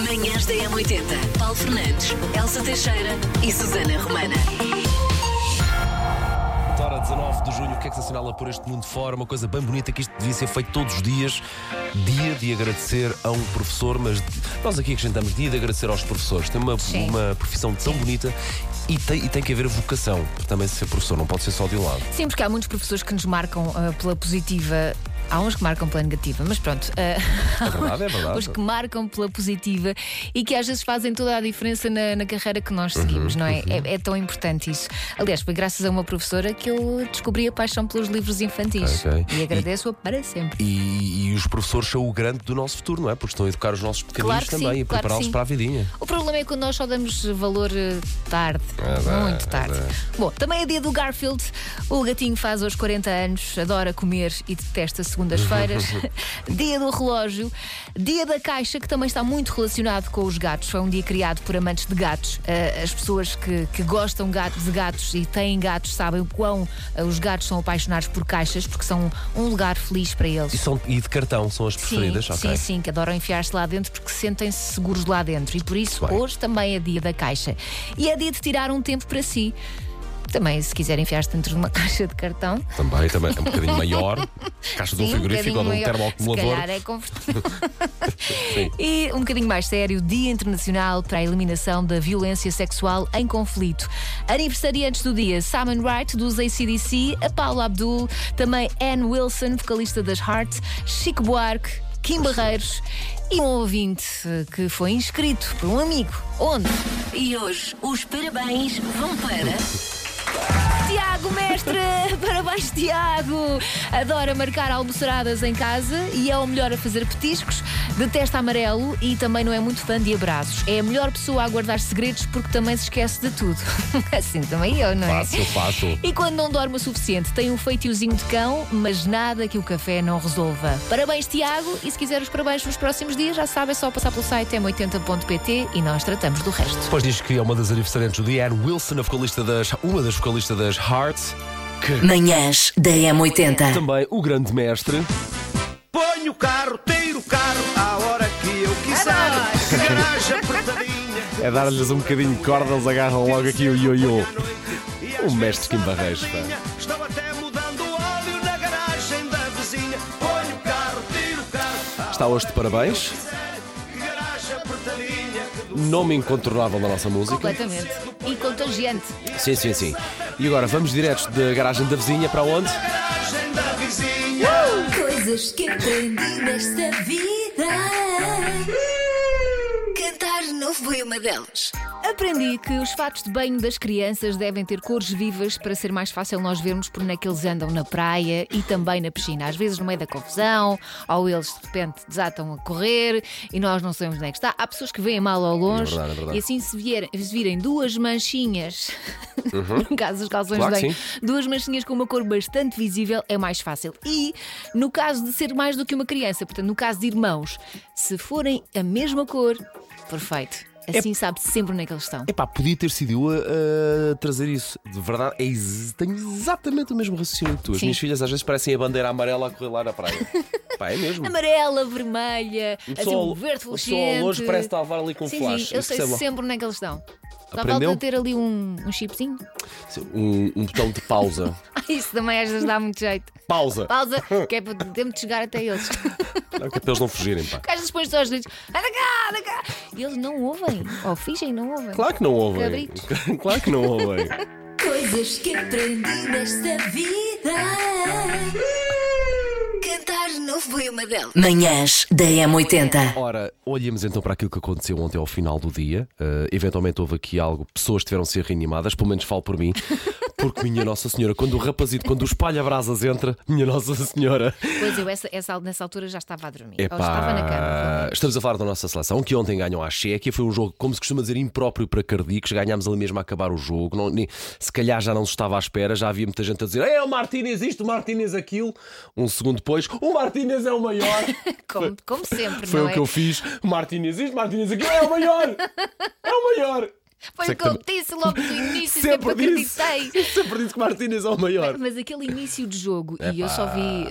Manhãs da M80. Paulo Fernandes, Elsa Teixeira e Susana Romana. Hora 19 de junho, o que é que se assinala por este mundo fora? Uma coisa bem bonita que isto devia ser feito todos os dias. Dia de agradecer a um professor, mas nós aqui acrescentamos dia de agradecer aos professores. Tem uma profissão tão bonita e tem que haver vocação para também ser professor, não pode ser só de um lado. Sim, porque há muitos professores que nos marcam pela positiva. Há uns que marcam pela negativa, mas pronto. É verdade. Os que marcam pela positiva e que às vezes fazem toda a diferença na carreira que nós seguimos, não é? É tão importante isso. Aliás, foi graças a uma professora que eu descobri a paixão pelos livros infantis. Ok. E agradeço-a para sempre. E os professores são o grande do nosso futuro, não é? Porque estão a educar os nossos pequeninos Claro que também sim, e prepará-los para a vidinha. O problema é quando nós só damos valor tarde, muito tarde. Bom, também é dia do Garfield. O gatinho faz aos 40 anos, adora comer e detesta segundas-feiras. Dia do relógio. Dia da caixa, que também está muito relacionado com os gatos. Foi um dia criado por amantes de gatos. As pessoas que gostam de gatos e têm gatos sabem o quão os gatos são apaixonados por caixas, porque são um lugar feliz para eles. E de cartão são as preferidas? Sim, sim, que adoram enfiar-se lá dentro porque sentem-se seguros lá dentro. E por isso hoje também é dia da caixa. E é dia de tirar um tempo para si. Também, se quiser enfiar-se dentro de uma caixa de cartão. Também é um bocadinho maior. Caixa de um frigorífico ou de um termoacumulador. Se calhar é confortável. E um bocadinho mais sério, Dia Internacional para a Eliminação da Violência Sexual em Conflito. Aniversariantes do dia: Simon Wright, dos AC/DC, a Paula Abdul, também Ann Wilson, vocalista das Heart, Chico Buarque, Kim Barreiros e um ouvinte que foi inscrito por um amigo. Onde? E hoje os parabéns vão para... Tiago, mestre! Parabéns, Tiago! Adora marcar almoçaradas em casa e é o melhor a fazer petiscos. Detesta amarelo e também não é muito fã de abraços. É a melhor pessoa a guardar segredos porque também se esquece de tudo. Assim também eu, não é? Fácil. E quando não dorme o suficiente, tem um feitiozinho de cão, mas nada que o café não resolva. Parabéns, Tiago! E se quiser os parabéns nos próximos dias, já sabe, é só passar pelo site m80.pt e nós tratamos do resto. Depois diz que é uma das aniversariantes do dia, Ann Wilson, uma das vocalistas das Heart. Manhãs da M80. Também o grande mestre. Ponho o carro, tiro o carro à hora que eu quiser. Garagem apertadinha. É dar-lhes um bocadinho de corda, eles agarram logo aqui o ioiô. O mestre Kim Barreiros. Estou até mudando o óleo na garagem da vizinha. Ponho o carro, tiro o carro. Está hoje de parabéns. Garagem apertadinha. Nome incontornável da nossa música. Completamente. E contagiante. Sim. E agora vamos diretos da garagem da vizinha para onde? Garagem da vizinha. Coisas que aprendi nesta vida. Cantar não foi uma delas. Aprendi que os fatos de banho das crianças devem ter cores vivas para ser mais fácil nós vermos por onde é que eles andam na praia e também na piscina. Às vezes no meio da confusão, ou eles de repente desatam a correr e nós não sabemos onde é que está. Há pessoas que veem mal ao longe É verdade. e assim se virem duas manchinhas, no caso dos calções Claro de que banho, duas manchinhas com uma cor bastante visível, é mais fácil. E no caso de ser mais do que uma criança, portanto no caso de irmãos, se forem a mesma cor, perfeito. Assim sabe-se sempre onde é que eles estão. Epá, podia ter sido eu a trazer isso. De verdade, tenho exatamente o mesmo raciocínio que tu. As minhas filhas às vezes parecem a bandeira amarela a correr lá na praia. Pá, é mesmo. Amarela, vermelha, assim, um verde fluorescente. O sol hoje parece estar a levar ali com flash. Sim, eu sei sempre onde é que eles estão. Só Aprendeu? falta ter ali um chipzinho. Um botão de pausa. Isso também às vezes dá muito jeito. Pausa! Pausa, que é para tempo de chegar até eles. Não, que é para eles não fugirem, pá. Porque às vezes pões só os gritos, anda cá. E eles não ouvem, ou fingem não ouvem. Claro que não ouvem. Cabritos. Claro que não ouvem. Coisas que aprendi nesta vida. Cantar não foi uma delas. Manhãs da M80. Ora, olhemos então para aquilo que aconteceu ontem ao final do dia. Eventualmente houve aqui algo, pessoas tiveram de ser reanimadas, pelo menos falo por mim. Porque minha Nossa Senhora, quando o espalha-brasas entra, minha Nossa Senhora. Pois eu, nessa altura já estava a dormir. Epá, Ou estava na cama. estamos a falar da nossa seleção, que ontem ganhou à Chequia. Foi um jogo, como se costuma dizer, impróprio para cardíacos. Ganhámos ali mesmo a acabar o jogo. Se calhar já não se estava à espera. Já havia muita gente a dizer: o Martínez isto, o Martínez aquilo. Um segundo depois, o Martínez é o maior. Como sempre, Foi não o é? que eu fiz. O Martínez isto, o Martínez aquilo. É o maior. É o maior. Foi o que eu disse logo do início, sempre acreditei. Sempre disse que o Martínez é o maior. Mas aquele início de jogo, e eu só vi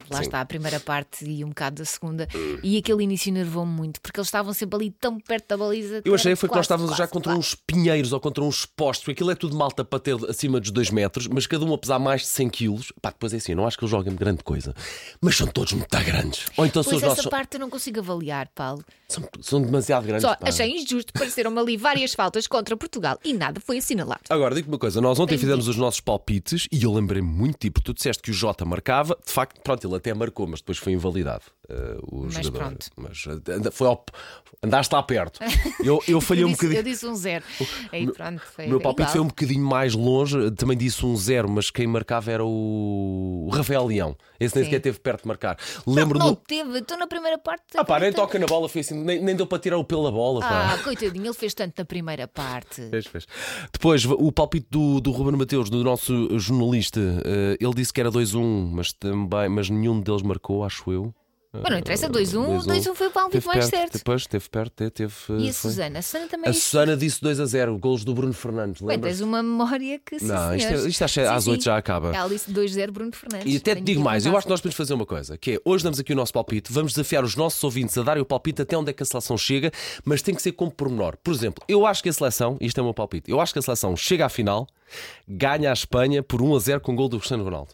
lá está a primeira parte e um bocado da segunda. E aquele início nervou-me muito, porque eles estavam sempre ali tão perto da baliza. Eu achei foi que nós estávamos já contra uns pinheiros ou contra uns postos, porque aquilo é tudo malta para ter acima dos 2 metros, mas cada um a pesar mais de 100 quilos. Pá, depois é assim, eu não acho que eles joguem grande coisa, mas são todos muito grandes. Ou então Pois essa parte eu não consigo avaliar, Paulo. são demasiado grandes. Só pá. achei injusto, pareceram-me ali várias faltas contra Portugal e nada foi assinalado. Agora, digo-me uma coisa, nós ontem fizemos os nossos palpites e eu lembrei-me muito de ti, porque tu disseste que o Jota marcava, de facto, pronto, ele até marcou, mas depois foi invalidado o Mas jogador. pronto. Mas andaste lá perto. Eu falhei um bocadinho. Eu disse 1-0. Aí pronto, foi O meu palpite igual. foi um bocadinho mais longe, também disse 1-0, mas quem marcava era o Rafael Leão. Esse nem Sim. sequer teve perto de marcar. Lembro Não do. teve, estou na primeira parte. Nem toca na bola, foi assim, nem deu para tirar o pelo da bola. Pá. Coitadinho, ele fez tanto na primeira parte. Fez. Depois, o palpite do Ruben Mateus, do nosso jornalista, ele disse que era 2-1, mas nenhum deles marcou, acho eu. Mas não interessa, 2-1. 2-1 foi o palpite mais certo. Depois esteve perto. E a Foi. Susana? A Susana também A disse. Susana disse 2-0, golos do Bruno Fernandes. Bem, Lembras? tens uma memória que sim, Não, senhores. isto às Sim, 8 sim. já acaba. Ela disse 2-0 Bruno Fernandes. E até te Tenho digo que mais, eu apontar. acho que nós podemos fazer uma coisa, que é, hoje damos aqui o nosso palpite, vamos desafiar os nossos ouvintes a darem o palpite até onde é que a seleção chega, mas tem que ser com pormenor. Por exemplo, eu acho que a seleção, isto é o meu palpite, eu acho que a seleção chega à final, ganha a Espanha por 1-0 com o gol do Cristiano Ronaldo.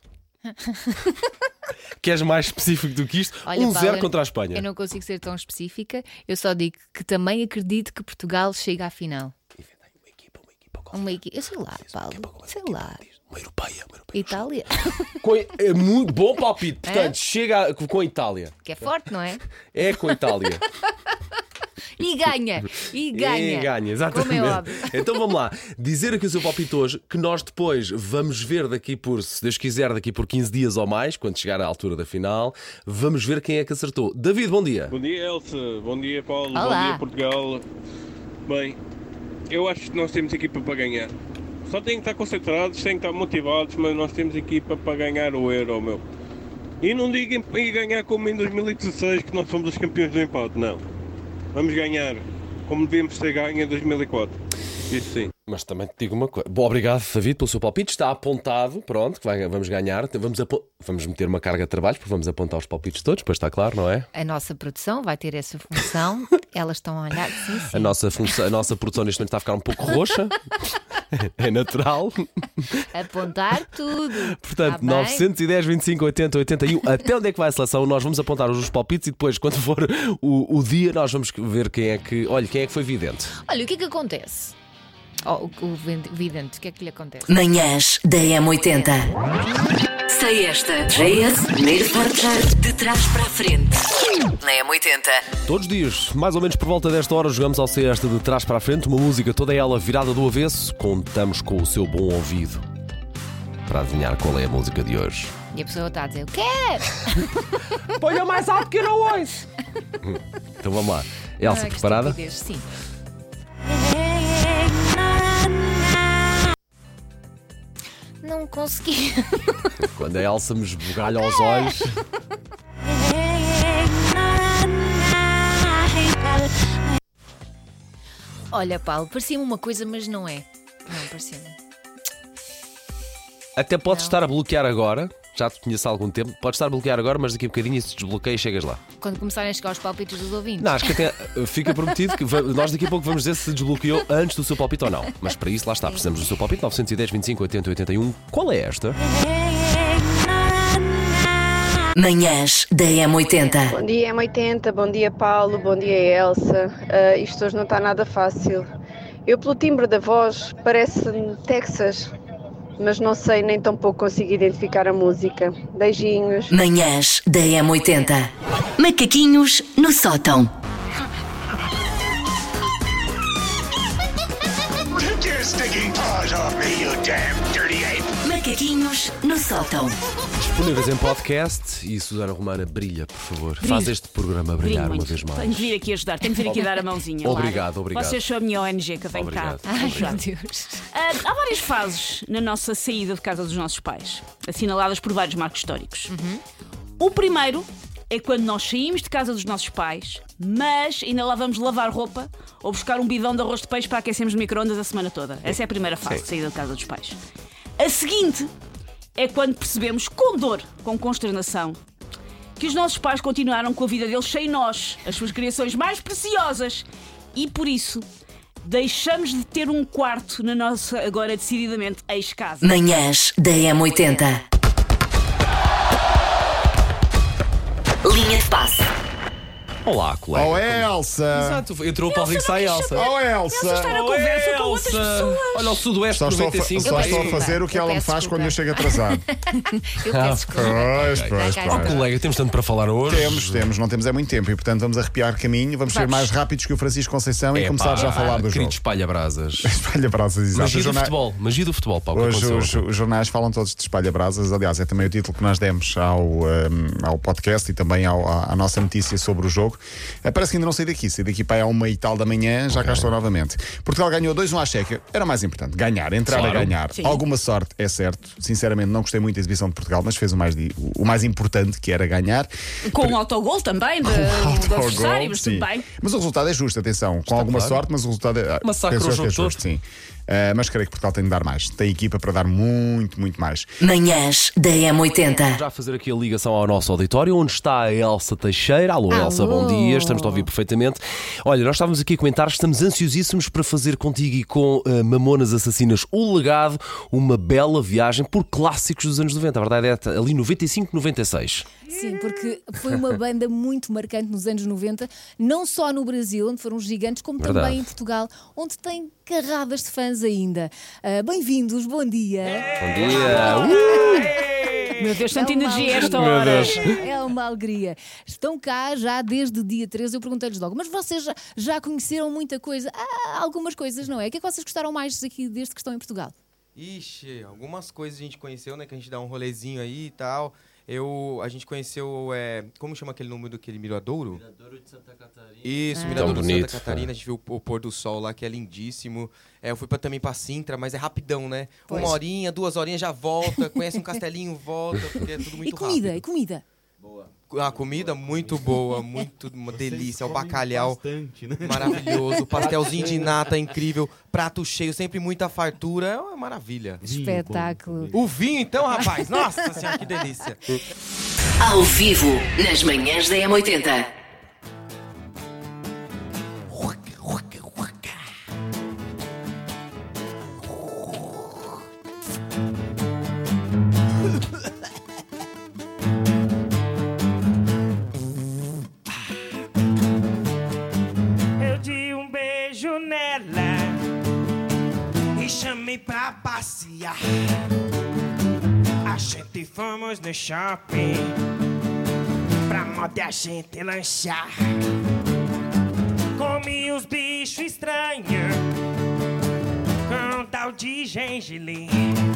Queres mais específico do que isto? Olha, 1-0 Paulo, contra a Espanha. Eu não consigo ser tão específica, eu só digo que também acredito que Portugal chega à final. Uma equipa, eu sei lá, Paulo, sei lá. Uma europeia. Itália, É muito bom palpite, portanto, chega com a Itália. que é forte, não é? É com a Itália. E ganha, E ganha, exatamente. Como é óbvio. Então vamos lá, dizer aqui o seu palpite hoje, que nós depois vamos ver daqui por, se Deus quiser, daqui por 15 dias ou mais, quando chegar à altura da final, vamos ver quem é que acertou. David, bom dia. Bom dia, Elsa. Bom dia, Paulo. Olá. Bom dia, Portugal. Bem, eu acho que nós temos equipa para ganhar. Só têm que estar concentrados, têm que estar motivados, mas nós temos equipa para ganhar o Euro, meu. E não digam para ir ganhar como em 2016, que nós fomos os campeões do empate, não. Vamos ganhar como devíamos ter ganho em 2004. Isso sim. Mas também te digo uma coisa. Bom, obrigado, David, pelo seu palpite. Está apontado, pronto, que vamos ganhar. Vamos meter uma carga de trabalho, porque vamos apontar os palpites todos, depois está claro, não é? A nossa produção vai ter essa função. Elas estão a olhar, sim, sim. A nossa produção neste momento está a ficar um pouco roxa. É natural. Apontar tudo. Portanto, Tá bem? 910, 25, 80, 81. Até onde é que vai a seleção? Nós vamos apontar os palpites e depois, quando for o dia, nós vamos ver quem é que foi vidente. Olha, o que é que acontece? O vidente, o que é que lhe acontece? Manhãs da M80. Sei esta. JS, primeiro forjar de trás para a frente. Na M80. Todos os dias, mais ou menos por volta desta hora, jogamos ao Siesta de trás para a frente, uma música toda ela virada do avesso. Contamos com o seu bom ouvido para adivinhar qual é a música de hoje. E a pessoa está a dizer: o quê? Ponha mais alto que eu não ouço. Então vamos lá. Elsa, Que preparada? estupidez, sim. Não consegui. Quando a Elsa me esbugalha aos olhos. Olha, Paulo, parecia-me uma coisa, mas não é. Não, parecia-me. Até podes estar a bloquear agora. Já te conheço há algum tempo. Podes estar a bloquear agora, mas daqui a bocadinho isso desbloqueia e chegas lá. Quando começarem a chegar os palpites dos ouvintes. Não, acho que até fica prometido que nós daqui a pouco vamos dizer se desbloqueou antes do seu palpite ou não. Mas para isso, lá está, precisamos do seu palpite. 910, 25, 80, 81. Qual é esta? Manhãs da M80. Bom dia, M80, bom dia, Paulo, bom dia, Elsa. Isto hoje não está nada fácil. Eu, pelo timbre da voz, parece-me Texas, mas não sei, nem tão pouco consigo identificar a música. Beijinhos. Manhãs da M80. Macaquinhos no sótão. Take your stinking paws off me, you damn dirty ape! Macaquinhos no sótão. Disponíveis em podcast. E Susana Romana, brilha, por favor. Faz este programa brilhar uma muito. vez mais. Tenho de vir aqui ajudar, tenho de vir aqui dar a mãozinha. Obrigado, obrigado. Vocês são a minha ONG que eu venho Obrigado. cá. Ai, ajudar. meu Deus. Há várias fases na nossa saída de casa dos nossos pais, assinaladas por vários marcos históricos. O primeiro é quando nós saímos de casa dos nossos pais, mas ainda lá vamos lavar roupa ou buscar um bidão de arroz de peixe para aquecermos no micro-ondas a semana toda. Essa é a primeira fase de saída de casa dos pais. A seguinte é quando percebemos com dor, com consternação, que os nossos pais continuaram com a vida deles sem nós, as suas criações mais preciosas. E por isso, deixamos de ter um quarto na nossa, agora decididamente, ex-casa. Manhãs da M80. Linha de passe. Olá, colega. Oh, Elsa! Exato, entrou o Paulo Rico, sai Elsa. Oh, Elsa está na conversa com outras pessoas. Olha o Sudoeste Só estou 95. a fazer o que ela me faz quando eu chego atrasado. Eu peço desculpa. Pois. Colega, temos tanto para falar hoje. Temos, não temos muito tempo e portanto vamos arrepiar caminho, vamos ser mais rápidos que o Francisco Conceição e começar já a falar do querido jogo. Espalha-brasas. Espalha-brasas, exato. Magia do futebol, Paulo. Hoje os jornais falam todos de espalha-brasas, aliás, é também o título que nós demos ao podcast e também à nossa notícia sobre o jogo. Parece que ainda não saí daqui para aí à 1h da manhã, já cá estou novamente. Portugal ganhou 2-1 à Checa, era o mais importante, ganhar, entrar a ganhar. Sim. Alguma sorte, é certo. Sinceramente, não gostei muito da exibição de Portugal, mas fez o mais importante, que era ganhar. Com um autogol também do adversário, mas tudo bem. Mas o resultado é justo, atenção, com alguma sorte, mas o resultado é. Massacre o jogo justo, sim. Mas creio que Portugal tem de dar mais. Tem equipa para dar muito, muito mais. Manhãs da M80. Já a fazer aqui a ligação ao nosso auditório, onde está a Elsa Teixeira. Alô, Elsa, bom dia, estamos a ouvir perfeitamente. Olha, nós estávamos aqui a comentar, estamos ansiosíssimos para fazer contigo e com Mamonas Assassinas o legado, uma bela viagem por clássicos dos anos 90. A verdade é ali 95, 96. Sim, porque foi uma banda muito marcante nos anos 90, não só no Brasil, onde foram gigantes, como também em Portugal, onde tem carradas de fãs ainda. Bem-vindos, bom dia. Bom dia. Meu Deus, tanta energia a esta Meu hora. Deus. É uma alegria. Estão cá já desde dia 13. Eu perguntei-lhes logo, mas vocês já conheceram muita coisa? Algumas coisas, não é? O que é que vocês gostaram mais aqui desde que estão em Portugal? Ixi, algumas coisas a gente conheceu, né? Que a gente dá um rolezinho aí e tal. A gente conheceu, como chama aquele número daquele Miradouro? Miradouro de Santa Catarina. Isso, Miradouro de bonito, Santa Catarina. A gente viu o pôr do sol lá, que é lindíssimo. Eu fui também pra Sintra, mas é rapidão, né? Pois. 1 horinha, 2 horinhas já volta, conhece um castelinho, volta, porque é tudo muito rápido. E comida? Boa. A comida muito boa, uma delícia. O bacalhau Bastante, né? maravilhoso, pastelzinho de nata incrível, prato cheio, sempre muita fartura, é uma maravilha. Espetáculo. O vinho então, rapaz, nossa senhora, que delícia. Ao vivo, nas manhãs da M80. Eu dei um beijo nela e chamei pra passear. A gente fomos no shopping pra moda a gente lanchar. Comi os bichos estranhos com um tal de gengilim.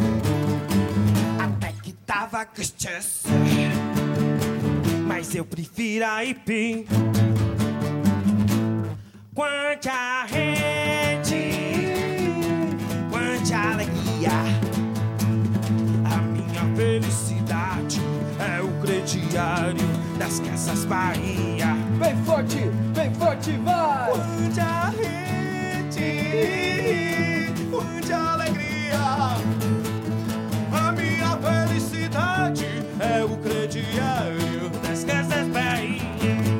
Até que tava gostoso, mas eu prefiro a aipim. Quanta rede, quanta alegria. A minha felicidade é o crediário das Casas Bahia. Bem forte, vai! Quanta rede, quanta alegria. A minha felicidade é o crediário das Casas Bahia.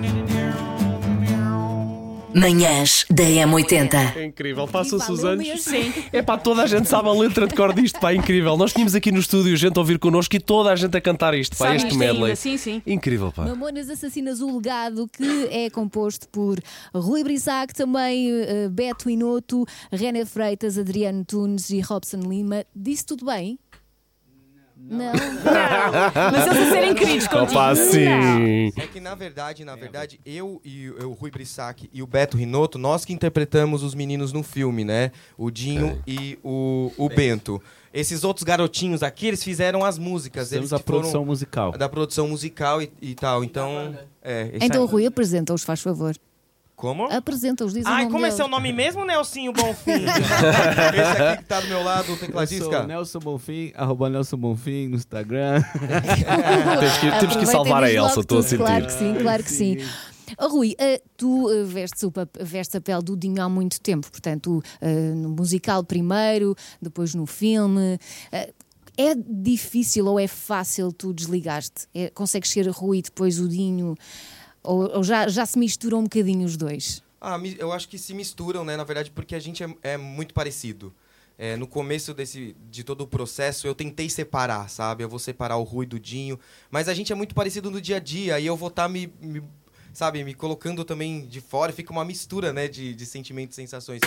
Manhãs da M80. É incrível, passam-se os valeu anos. mesmo. Sim. É pá, toda a gente sabe a letra de cor disto, pá, incrível. Nós tínhamos aqui no estúdio gente a ouvir connosco e toda a gente a cantar isto, pá, Sabe este isto medley. ainda, sim. Incrível, pá. Mamonas Assassinas, o legado, que é composto por Rui Brissac, também Beto Inoto, René Freitas, Adriano Tunes e Robson Lima. Disse tudo bem? Não. Mas eles a serem queridos contigo. Opa, sim. É que na verdade, eu e o Rui Brissac e o Beto Rinotto, nós que interpretamos os meninos no filme, né? O Dinho e o Bento. Esses outros garotinhos aqui, eles fizeram as músicas. Temos Eles a que foram produção musical. Da produção musical e tal. Então, Então, Rui, apresenta-os, faz favor. Como? Apresenta-os, diz o Ai, nome como é deles. seu nome mesmo, Nelsinho Bonfim? Esse aqui que tá do meu lado, o Eu sou tecladista. Nelson Bonfim, @Nelson Bonfim no Instagram. Temos que salvar a Aproveitem Elsa, logo estou a tudo. sentir. Claro que sim, claro que sim. Oh, Rui, tu vestes a pele do Dinho há muito tempo, portanto, no musical primeiro, depois no filme. É difícil ou é fácil tu desligaste? Consegues ser Rui e depois o Dinho? Ou já se misturam um bocadinho os dois? Eu acho que se misturam, né? Na verdade, porque a gente é muito parecido. No começo de todo o processo, eu tentei separar, sabe? Eu vou separar o Rui do Dinho. Mas a gente é muito parecido no dia a dia. E eu vou estar me colocando também de fora. Fica uma mistura, né? De sentimentos e sensações.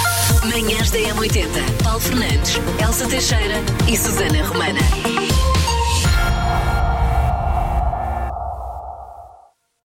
Manhãs da M80. Paulo Fernandes, Elsa Teixeira e Susana Romana.